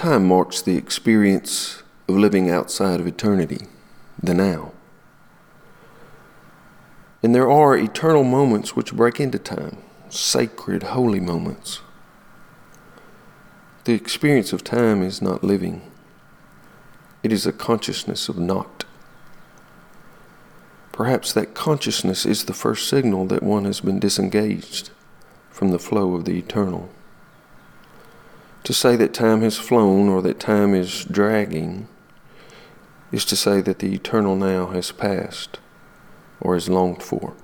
Time marks the experience of living outside of eternity, the now. And there are eternal moments which break into time, sacred, holy moments. The experience of time is not living. It is a consciousness of not. Perhaps that consciousness is the first signal that one has been disengaged from the flow of the eternal. To say that time has flown or that time is dragging is to say that the eternal now has passed or is longed for.